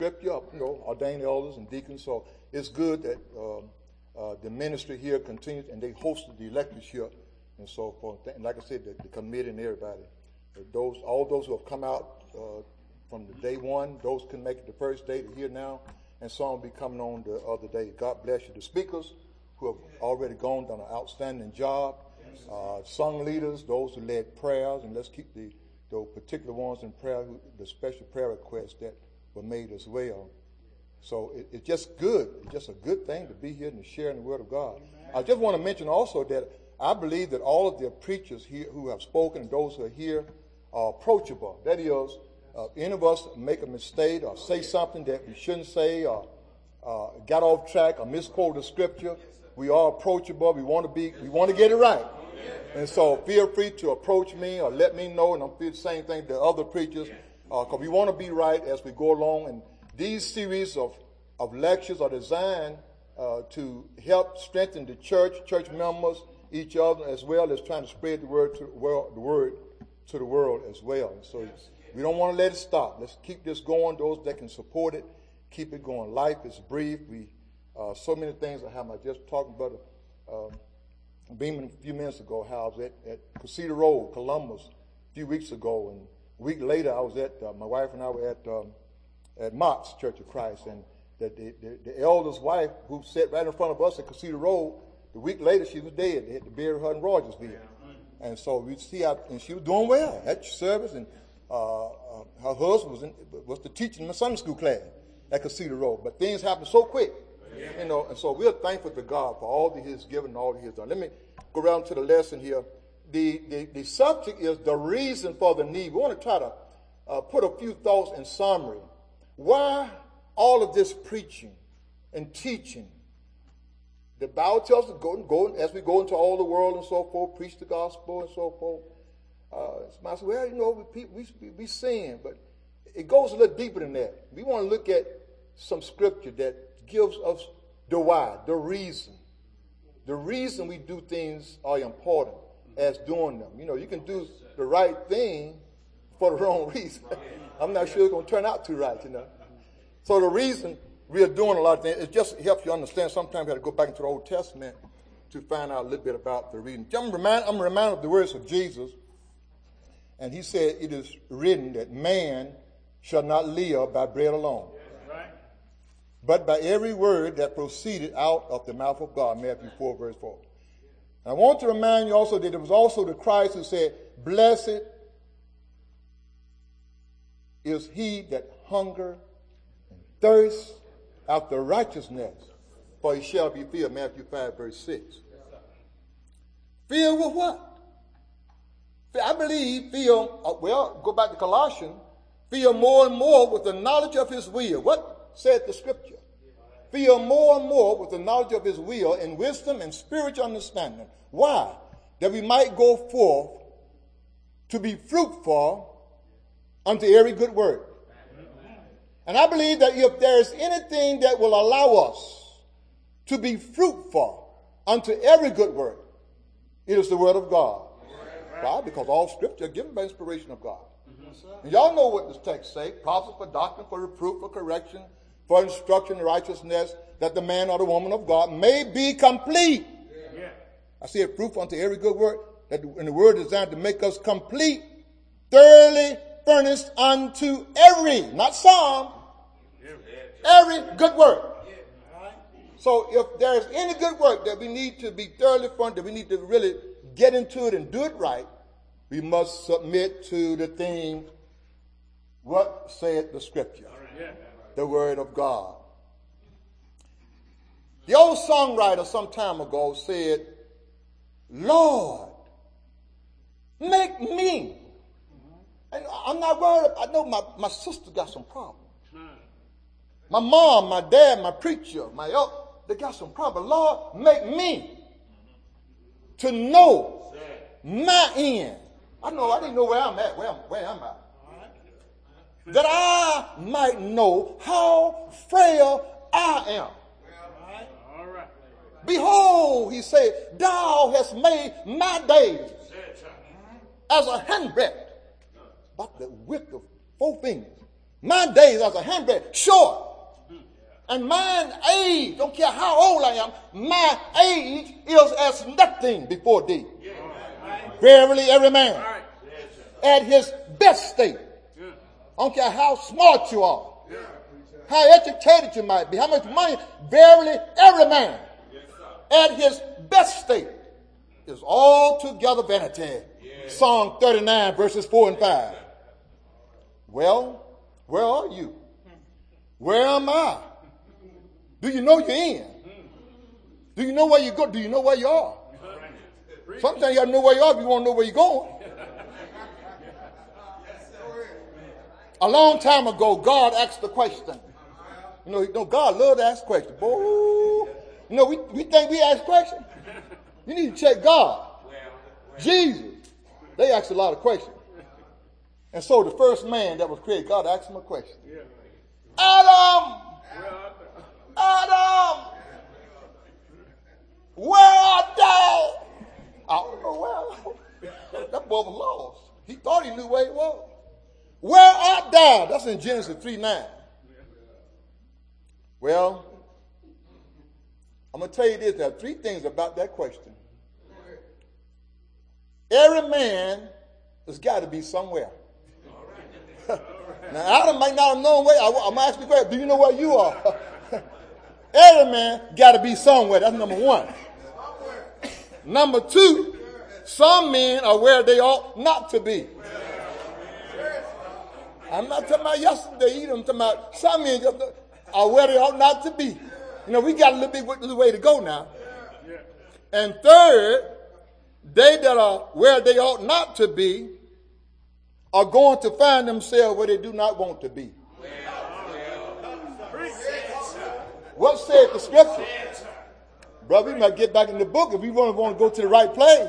scripture, ordained elders and deacons. So it's good that the ministry here continues, and they hosted the lectureship and so forth. And like I said, the committee and everybody. All those who have come out from the day one, those couldn't make it the first day, they're here now, and some will be coming on the other day. God bless you. The speakers who have already done an outstanding job. Sung leaders, those who led prayers, and let's keep those particular ones in prayer, the special prayer requests that were made as well. So it's just good. It's just a good thing to be here and to share in the Word of God. Amen. I just want to mention also that I believe that all of the preachers here who have spoken, those who are here, are approachable. That is, any of us make a mistake or say something that we shouldn't say or got off track or misquoted the scripture, we are approachable. We want to get it right. And so feel free to approach me or let me know, and I'm feel the same thing to other preachers, because we want to be right as we go along. And these series of lectures are designed to help strengthen the church members, each other, as well as trying to spread the word to the world as well. And so we don't want to let it stop. Let's keep this going. Those that can support it, keep it going. Life is brief. So many things I just talking about Beeman a few minutes ago, how I was at Casita Road, Columbus, a few weeks ago, and a week later I was my wife and I were at Mott's Church of Christ, and the elder's wife who sat right in front of us at Casita Road, the week later she was dead. They had to bury her in Rogersville. And so we see how, and she was doing well at service, and her husband was the teacher in my Sunday school class at Casita Road. But things happen so quick. And so we're thankful to God for all that He has given and all that He has done. Let me go around to the lesson here. The subject is the reason for the need. We want to try to put a few thoughts in summary. Why all of this preaching and teaching? The Bible tells us to go as we go into all the world and so forth, preach the gospel and so forth. Somebody says, well, we sin, but it goes a little deeper than that. We want to look at some scripture that gives us the why, the reason. The reason we do things are important as doing them. You can do the right thing for the wrong reason. I'm not sure it's going to turn out too right, So the reason we are doing a lot of things, it just helps you understand. Sometimes you have to go back into the Old Testament to find out a little bit about the reason. I'm reminded of the words of Jesus, and He said, it is written that man shall not live by bread alone, but by every word that proceeded out of the mouth of God. Matthew 4, verse 4. I want to remind you also that it was also the Christ who said, blessed is he that hunger and thirst after righteousness, for he shall be filled. Matthew 5, verse 6. Filled with what? I believe go back to Colossians, filled more and more with the knowledge of His will. What said the scripture? Filled more and more with the knowledge of His will and wisdom and spiritual understanding. Why? That we might go forth to be fruitful unto every good work. And I believe that if there is anything that will allow us to be fruitful unto every good work, it is the Word of God. Why? Because all scripture is given by inspiration of God. And y'all know what this text says: profit for doctrine, for reproof, for correction, for instruction in righteousness, that the man or the woman of God may be complete. Yeah. I see it, proof unto every good work, that and the word is designed to make us complete, thoroughly furnished unto every, not some, every good work. So if there is any good work that we need to be thoroughly furnished, that we need to really get into it and do it right, we must submit to the thing, what said the scripture, the Word of God. The old songwriter some time ago said, Lord, make me. And I'm not worried. I know my sister got some problems. My mom, my dad, my preacher, they got some problems. Lord, make me to know my end. I didn't know where I'm at, where I'm at. That I might know how frail I am. All right. Behold, he said, thou hast made my days as a handbreadth, about the width of 4 fingers. My days as a handbreadth, short. And mine age, don't care how old I am, my age is as nothing before thee. Verily, every man at his best state. I don't care how smart you are, how educated you might be, how much money. Verily, every man at his best state is altogether vanity. Psalm 39, verses 4 and 5. Well, where are you? Where am I? Do you know you're in? Do you know where you go? Do you know where you are? Sometimes you got to know where you are if you want to know where you're going. A long time ago, God asked the question. You know, God loves to ask questions. Boy, you know, we think we ask questions. You need to check God. Jesus, they asked a lot of questions. And so the first man that was created, God asked him a question. Adam! Adam! Where art thou? I don't know where. That boy was lost. He thought he knew where he was. Where art thou? That's in Genesis 3:9. Well, I'm going to tell you this. There are three things about that question. Every man has got to be somewhere. Now, Adam might not have known where. I'm going to ask you a question. Do you know where you are? Every man got to be somewhere. That's number one. Number two, some men are where they ought not to be. I'm not talking about yesterday either. I'm talking about some men are where they ought not to be. You know, we got a little way to go now. And third, they that are where they ought not to be are going to find themselves where they do not want to be. What said the scripture? Brother, we might get back in the book if we want to go to the right place.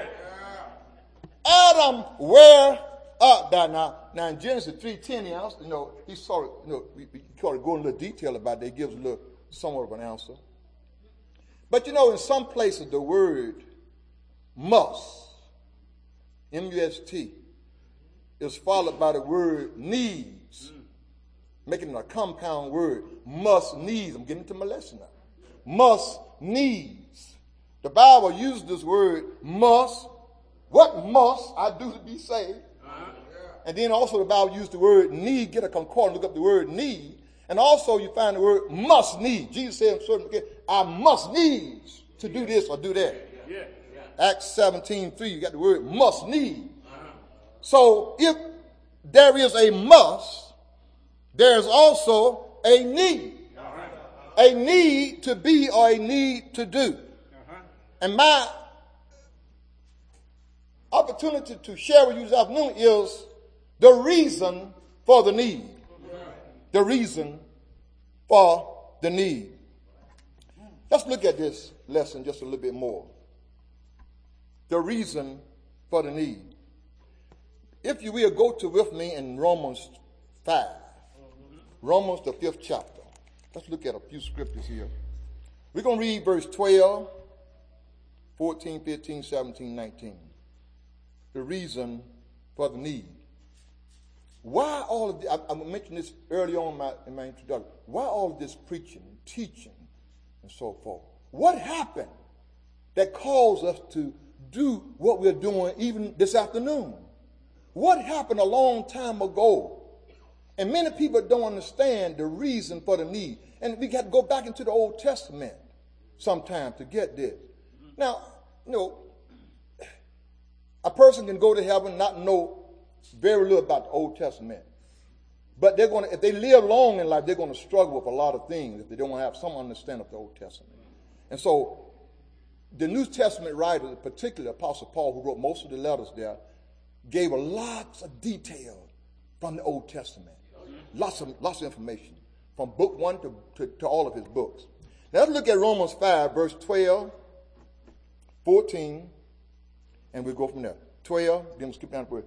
Adam, where art thou? Now in Genesis 3:10, you know, he sort of, we sort of go in a little detail about that. He gives a little, somewhat of an answer. But you know, in some places the word must, M-U-S-T, is followed by the word needs, making it a compound word. Must needs. I'm getting to my lesson now. Must needs. The Bible uses this word must. What must I do to be saved? And then also the Bible used the word need. Get a concordance, look up the word need. And also you find the word must need. Jesus said in certain case, I must needs to do this or do that. Acts 17:3, you got the word must need. So if there is a must, there's also a need. A need to be or a need to do. And my opportunity to share with you this afternoon is the reason for the need. The reason for the need. Let's look at this lesson just a little bit more. The reason for the need. If you will, go to with me in Romans 5. Romans, the 5th chapter. Let's look at a few scriptures here. We're going to read verse 12, 14, 15, 17, 19. The reason for the need. Why all of this? I mentioned this early on in my introduction. Why all of this preaching, teaching, and so forth? What happened that caused us to do what we're doing even this afternoon? What happened a long time ago? And many people don't understand the reason for the need. And we got to go back into the Old Testament sometime to get this. Now, you know, a person can go to heaven and not know very little about the Old Testament. But they're going to, if they live long in life, they're going to struggle with a lot of things if they don't have some understanding of the Old Testament. And so the New Testament writer, particularly Apostle Paul, who wrote most of the letters there, gave a lots of detail from the Old Testament. Lots of information from book 1 to all of his books. Now let's look at Romans 5, verse 12, 14, and we'll go from there. 12, then we'll skip down to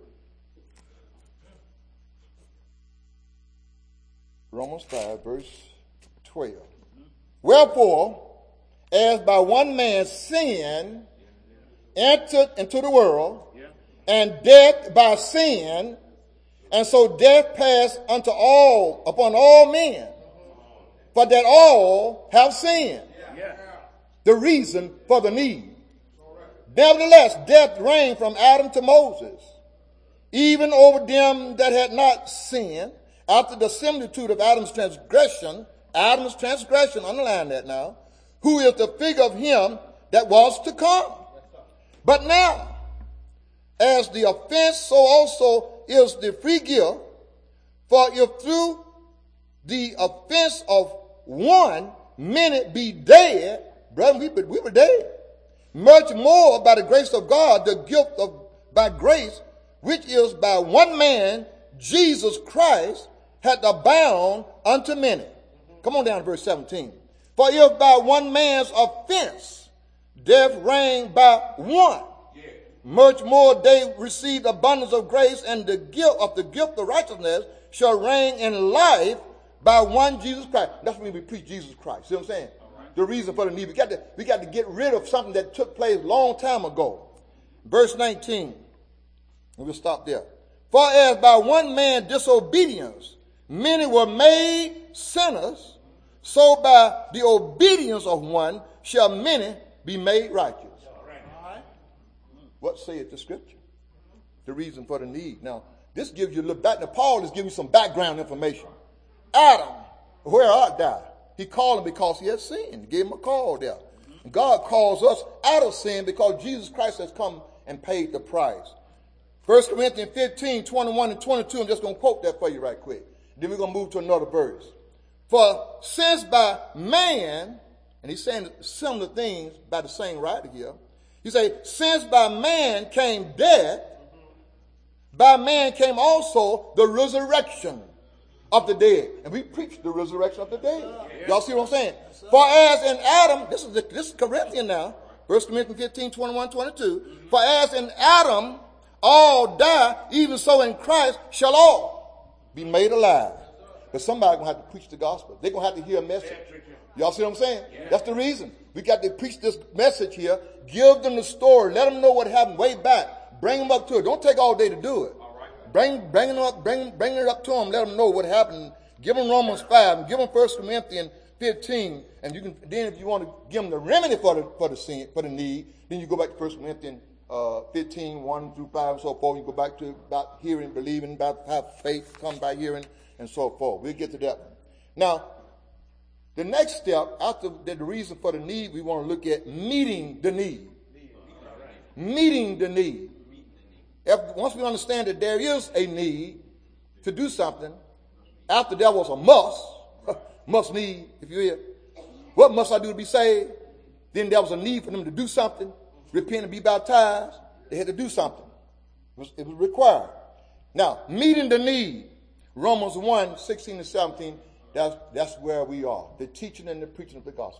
Romans 5, verse 12. Wherefore, as by one man sin entered into the world, and death by sin, And so death passed unto all, upon all men, for that all have sinned. The reason for the need. Nevertheless, death reigned from Adam to Moses, even over them that had not sinned, after the similitude of Adam's transgression, underline that now, who is the figure of him that was to come. But now, as the offense, so also is the free gift. For if through the offense of one many be dead, brethren, we were dead. Much more by the grace of God, the gift of by grace, which is by one man, Jesus Christ, hath abound unto many. Come on down to verse 17. For if by one man's offense death reigned by one, much more they received abundance of grace, and the gift of righteousness shall reign in life by one Jesus Christ. That's when we preach Jesus Christ. See what I'm saying? Right. The reason for the need. We got to get rid of something that took place a long time ago. Verse 19. And we'll stop there. For as by one man disobedience many were made sinners, so by the obedience of one shall many be made righteous. What saith the scripture? The reason for the need. Now, this gives you a little back. Now, Paul is giving you some background information. Adam, where art thou? He called him because he had sinned. He gave him a call there. And God calls us out of sin because Jesus Christ has come and paid the price. 1 Corinthians 15, 21 and 22. I'm just going to quote that for you right quick. Then we're going to move to another verse. For since by man, and he's saying similar things by the same writer here. He say, since by man came death, by man came also the resurrection of the dead. And we preach the resurrection of the dead. Y'all see what I'm saying? For as in Adam, this is Corinthian now, 1 Corinthians 15, 21, 22. For as in Adam all die, even so in Christ shall all be made alive. But somebody's going to have to preach the gospel. They're going to have to hear a message. Y'all see what I'm saying? That's the reason. We got to preach this message here. Give them the story. Let them know what happened way back. Bring them up to it. Don't take all day to do it. Bring it up to them. Let them know what happened. Give them Romans 5 and give them 1 Corinthians 15. And you can then, if you want to give them the remedy for the need, then you go back to 1 Corinthians 15, 1 through 5 and so forth. You go back to about hearing, believing, about how faith comes by hearing and so forth. We'll get to that one. Now, the next step, after the reason for the need, we want to look at meeting the need. Meeting the need. Once we understand that there is a need to do something, after there was a must need, if you will. What must I do to be saved? Then there was a need for them to do something, repent and be baptized. They had to do something. It was required. Now, meeting the need. Romans 1, 16 and 17. That's where we are. The teaching and the preaching of the gospel.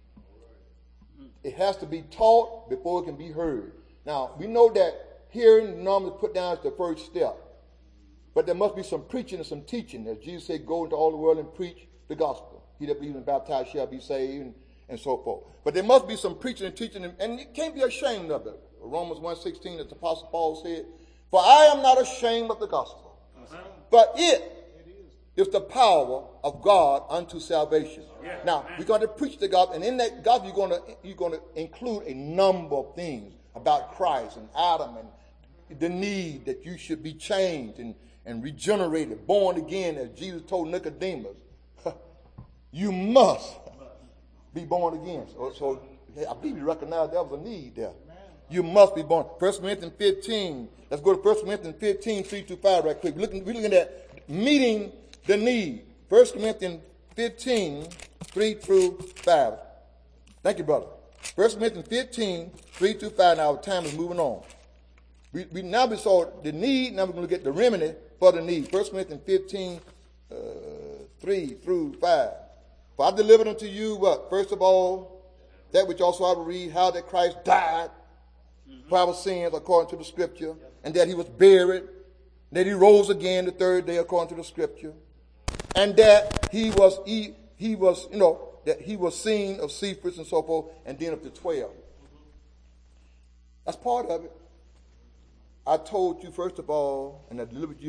It has to be taught before it can be heard. Now, we know that hearing normally put down as the first step. But there must be some preaching and some teaching. As Jesus said, go into all the world and preach the gospel. He that believes and baptized shall be saved, and so forth. But there must be some preaching and teaching, and you can't be ashamed of it. Romans 1:16, as the Apostle Paul said, for I am not ashamed of the gospel, but it is the power of God unto salvation. Now, we're going to preach the gospel, and in that gospel, you're going to include a number of things about Christ and Adam and the need that you should be changed and regenerated, born again, as Jesus told Nicodemus. You must be born again. So I believe you recognize there was a need there. You must be born. 1 Corinthians 15. Let's go to 1 Corinthians 15, 3-5 right quick. We're looking at meeting the need. 1 Corinthians 15, 3-5. Thank you, brother. 1 Corinthians 15, 3-5. Now our time is moving on. We now saw the need. Now we're going to look at the remedy for the need. 1 Corinthians 15, 3-5. For I delivered unto you what? First of all, that which also I will read, how that Christ died for our sins according to the scripture, and that he was buried, that he rose again the third day according to the scripture, and that he was that he was seen of Cephas and so forth, and then of the 12. That's part of it. I told you, first of all, and I delivered you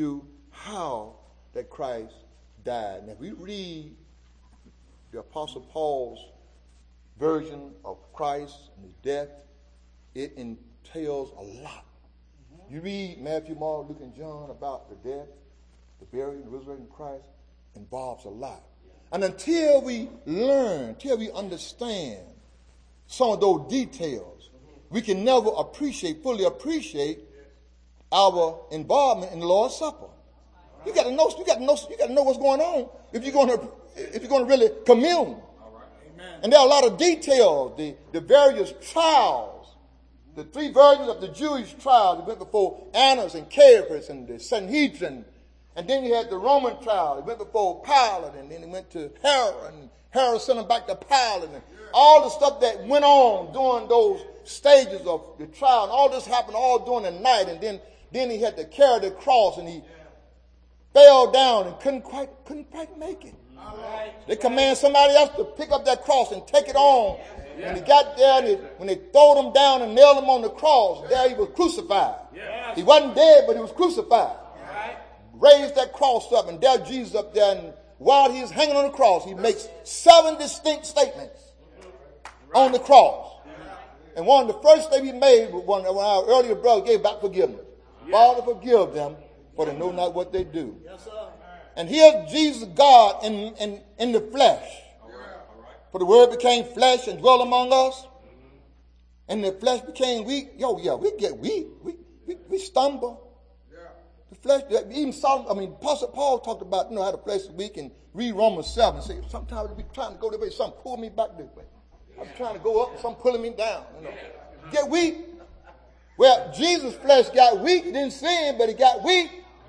how that Christ died. And if we read the Apostle Paul's version of Christ and his death, it entails a lot. You read Matthew, Mark, Luke, and John about the death, the burial, and the resurrection of Christ, involves a lot. And until we learn, until we understand some of those details, we can never fully appreciate our involvement in the Lord's Supper. You got to know what's going on if you're going to really commune. And there are a lot of details, the various trials, the three versions of the Jewish trials that went before Annas and Caiaphas and the Sanhedrin. And then you had the Roman trial. It went before Pilate, and then it went to Herod, and Herod sent him back to Pilate. And all the stuff that went on during those stages of the trial, and all this happened all during the night. And then he had to carry the cross, and he fell down and couldn't quite make it. They commanded somebody else to pick up that cross and take it on. When he got there, when they threw him down and nailed him on the cross, there he was crucified. He wasn't dead, but he was crucified. Raised that cross up, and there Jesus up there, and while he is hanging on the cross, he makes 7 distinct statements on the cross. And one of the first things he made was when our earlier brother gave back forgiveness. Father, forgive them, for they know not what they do. And here's Jesus, God, in the flesh. For the word became flesh and dwelt among us. And the flesh became weak. We get weak. We stumble. The flesh, even Apostle Paul talked about, how the flesh is weak, and read Romans 7 and say, sometimes we be trying to go this way, something pull me back this way. I'm trying to go up, something pulling me down. Get weak. Well, Jesus' flesh got weak. He didn't sin, but he got weak.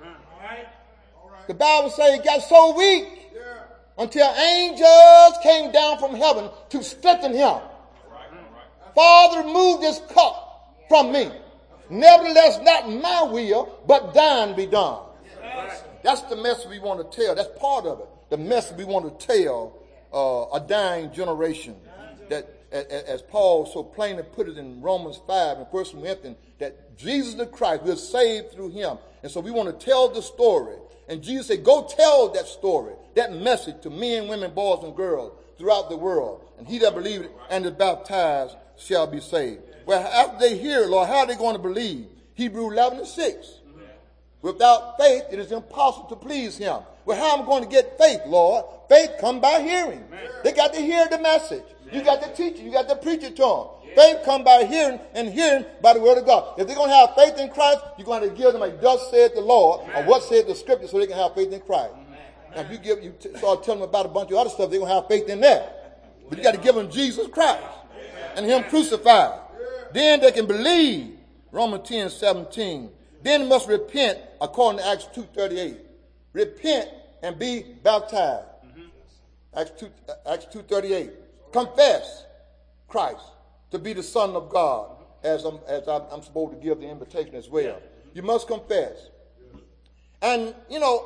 The Bible says he got so weak until angels came down from heaven to strengthen him. Father, remove this cup from me. Nevertheless, not my will, but thine be done. That's the message we want to tell. That's part of it. The message we want to tell a dying generation. That, as Paul so plainly put it in Romans 5 and 1 Corinthians, that Jesus the Christ, we're saved through him. And so we want to tell the story. And Jesus said, go tell that story, that message to men, women, boys, and girls throughout the world. And he that believeth and is baptized shall be saved. Well, after they hear, Lord, how are they going to believe? Hebrews 11:6. Without faith, it is impossible to please him. Well, how am I going to get faith, Lord? Faith come by hearing. They got to hear the message. You got to teach it. You got to preach it to them. Faith come by hearing, and hearing by the word of God. If they're going to have faith in Christ, you're going to give them a thus said the Lord, or what said the scripture, so they can have faith in Christ. Now, if you start telling them about a bunch of other stuff, they're going to have faith in that. But you got to give them Jesus Christ and him crucified. Then they can believe. Romans 10:17. Then they must repent according to Acts 2:38. Repent and be baptized. Acts 2:38. Confess Christ to be the Son of God, as I'm supposed to give the invitation as well. You must confess. And,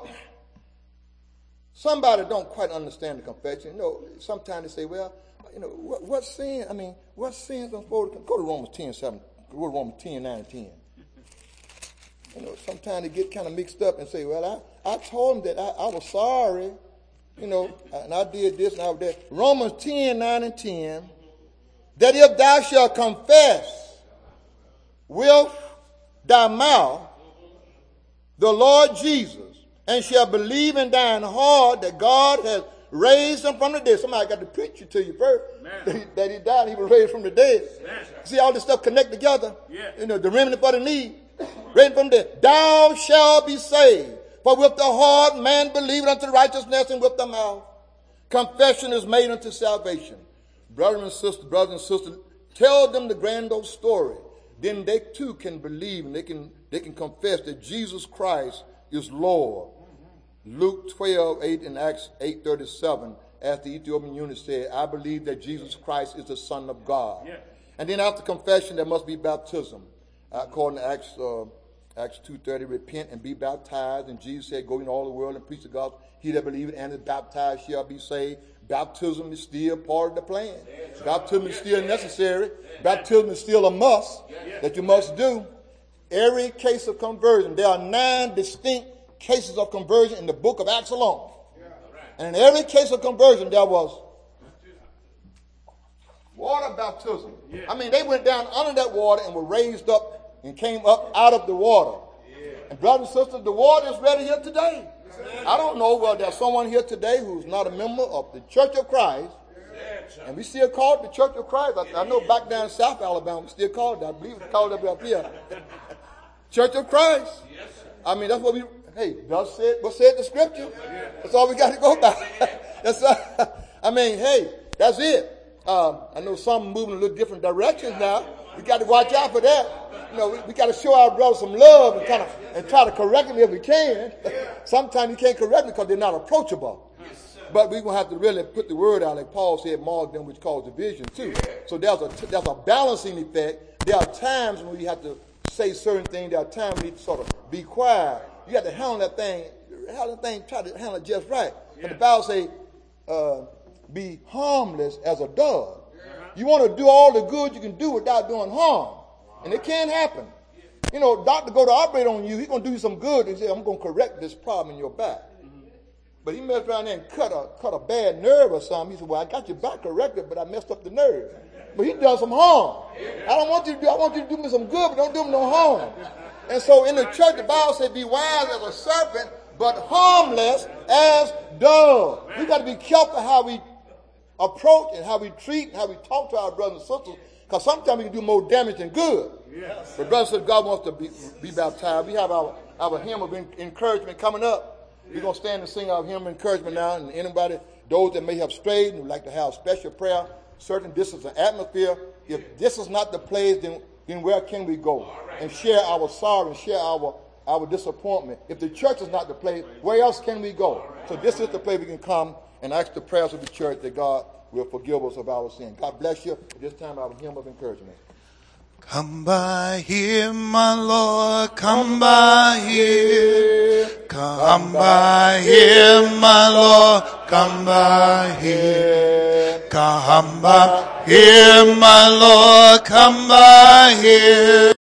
somebody don't quite understand the confession. Sometimes they say, well, what sin? What sins I'm supposed to go to Romans 10:7. Go to Romans 10:9 and 10. Sometimes they get kind of mixed up and say, well, I told them that I was sorry, and I did this and I did that. Romans 10:9 and 10. That if thou shalt confess with thy mouth the Lord Jesus, and shall believe in thine heart that God has raised him from the dead. Somebody got to preach it to you first. That he died, he was raised from the dead. See all this stuff connect together? The remnant for the need. Raised from the dead. Thou shalt be saved. For with the heart man believeth unto righteousness, and with the mouth confession is made unto salvation. Brothers and sisters, tell them the grand old story. Then they too can believe, and they can confess that Jesus Christ is Lord. Luke 12:8 and Acts 8:37, as the Ethiopian eunuch said, I believe that Jesus Christ is the Son of God. And then after confession, there must be baptism. According to Acts 2:30, repent and be baptized. And Jesus said, go in all the world and preach the gospel. He that believeth and is baptized shall be saved. Baptism is still part of the plan. Baptism is still necessary. Baptism is still a must that you must do. Every case of conversion, there are 9 distinct cases of conversion in the book of Acts alone. And in every case of conversion, there was water baptism. I mean, they went down under that water and were raised up and came up out of the water. And brothers and sisters, the water is ready here today. I don't know whether there's someone here today who's not a member of the Church of Christ. And we still call it the Church of Christ. I know back down in South Alabama, we still call it that. I believe it's called up here. Church of Christ. I mean, that's what we, hey, what said the scripture? That's all we got to go by. I mean, hey, that's it. I know some moving in a little different directions now. We got to watch out for that. You know, we got to show our brothers some love and try to correct them if we can. Sometimes you can't correct them because they're not approachable. But we're going to have to really put the word out, like Paul said, mark them which cause division too. So there's a balancing effect. There are times when we have to say certain things. There are times we need to sort of be quiet. You got to handle that thing, try to handle it just right. But the Bible says, be harmless as a dove. You want to do all the good you can do without doing harm. And it can't happen. You know, doctor go to operate on you, he's going to do you some good and say, I'm going to correct this problem in your back. But he messed around there and cut a bad nerve or something. He said, well, I got your back corrected, but I messed up the nerve. But he done some harm. I want you to do me some good, but don't do me no harm. And so in the church, the Bible says, be wise as a serpent, but harmless as dove. We got to be careful how we approach and how we treat and how we talk to our brothers and sisters, because sometimes we can do more damage than good. Yes. But brothers and sisters, God wants to be baptized. We have our hymn of encouragement coming up. We're going to stand and sing our hymn of encouragement now. And anybody, those that may have strayed and would like to have special prayer, certain this is an atmosphere. If this is not the place, then where can we go and share our sorrow and share our disappointment? If the church is not the place, where else can we go? So this is the place we can come and ask the prayers of the church that God will forgive us of our sin. God bless you. At this time, our hymn of encouragement. Come by here, my Lord, come by here. Come by here, my Lord, come by here. Come by here, my Lord, come by here.